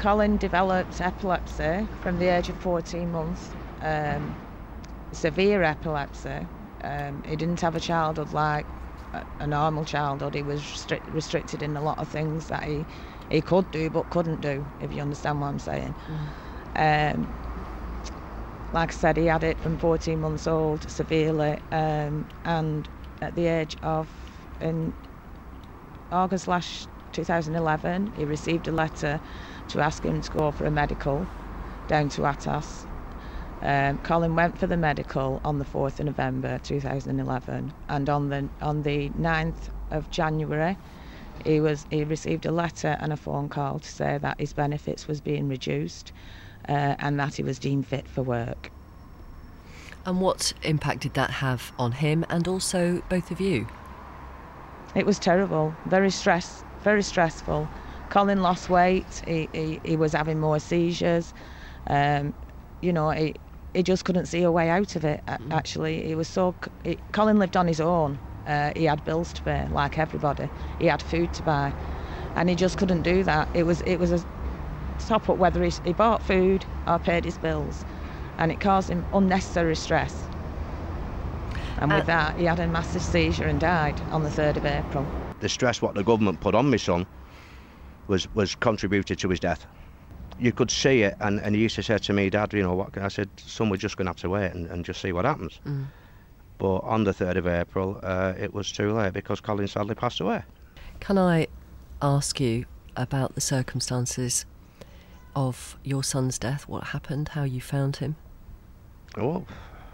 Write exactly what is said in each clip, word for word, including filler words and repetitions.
Colin developed epilepsy from the age of fourteen months, um, severe epilepsy. Um, he didn't have a childhood like a, a normal childhood. He was restric- restricted in a lot of things that he, he could do but couldn't do, if you understand what I'm saying. Mm. Um, like I said, he had it from fourteen months old, severely, um, and at the age of, in August last two thousand eleven, he received a letter to ask him to go for a medical down to Atos. Um, Colin went for the medical on the fourth of November two thousand eleven, and on the on the ninth of January, he was he received a letter and a phone call to say that his benefits was being reduced, uh, and that he was deemed fit for work. And what impact did that have on him and also both of you? It was terrible, very stress, very stressful. Colin lost weight. He he, he was having more seizures. Um, you know, he he just couldn't see a way out of it. Mm. Actually, he was so. He, Colin lived on his own. Uh, he had bills to pay, like everybody. He had food to buy, and he just couldn't do that. It was it was a top up whether he, he bought food or paid his bills, and it caused him unnecessary stress. And with uh, that, he had a massive seizure and died on the third of April. The stress what the government put on my son was was contributed to his death. You could see it, and, and he used to say to me, Dad, you know what? I said, son, we're just going to have to wait and, and just see what happens. Mm. But on the third of April, uh, it was too late because Colin sadly passed away. Can I ask you about the circumstances of your son's death? What happened? How you found him? Oh,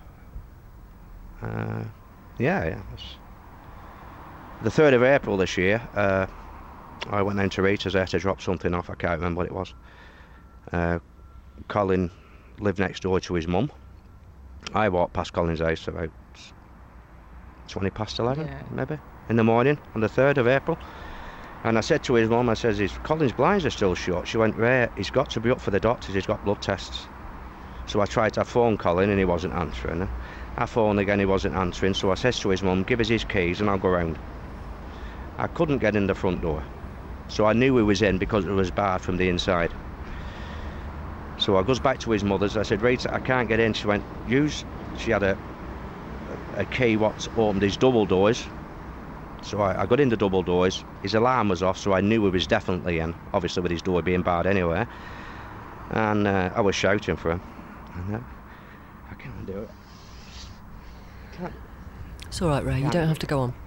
uh, yeah, yeah. The third of April this year, uh, I went down to Rita's there to drop something off. I can't remember what it was. Uh, Colin lived next door to his mum. I walked past Colin's house about twenty past eleven, yeah. maybe, in the morning on the third of April. And I said to his mum, I says, his Colin's blinds are still shut. She went, right, he's got to be up for the doctors, he's got blood tests. So I tried to phone Colin and he wasn't answering. I phoned again, he wasn't answering, so I says to his mum, give us his keys and I'll go round. I couldn't get in the front door, so I knew he was in because it was barred from the inside. So I goes back to his mother's. I said, Rita, I can't get in. She went, use. She had a a key what opened his double doors. So I, I got in the double doors. His alarm was off, so I knew he was definitely in, obviously with his door being barred anyway. And uh, I was shouting for him. And, uh, I can't do it. Can't. It's all right, Ray. You don't have to go on.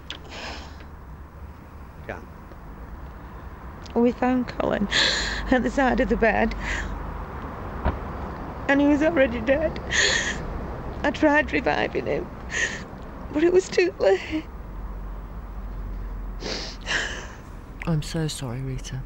Can't. We found Colin at the side of the bed, and he was already dead. I tried reviving him, but it was too late. I'm so sorry, Rita.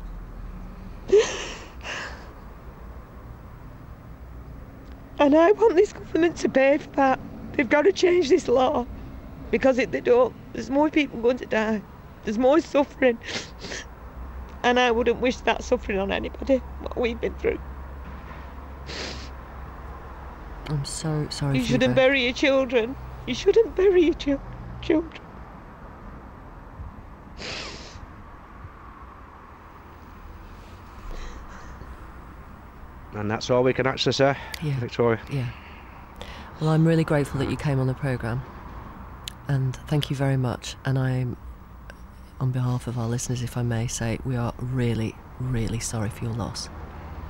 And I want this government to pay for that. They've got to change this law, because if they don't, there's more people going to die. There's more suffering. And I wouldn't wish that suffering on anybody, what we've been through. I'm so sorry. You shouldn't bury your children. You shouldn't bury your ch- children. And that's all we can actually say, yeah. Victoria. Yeah. Well, I'm really grateful that you came on the programme. And thank you very much. And I'm, on behalf of our listeners, if I may say, we are really, really sorry for your loss.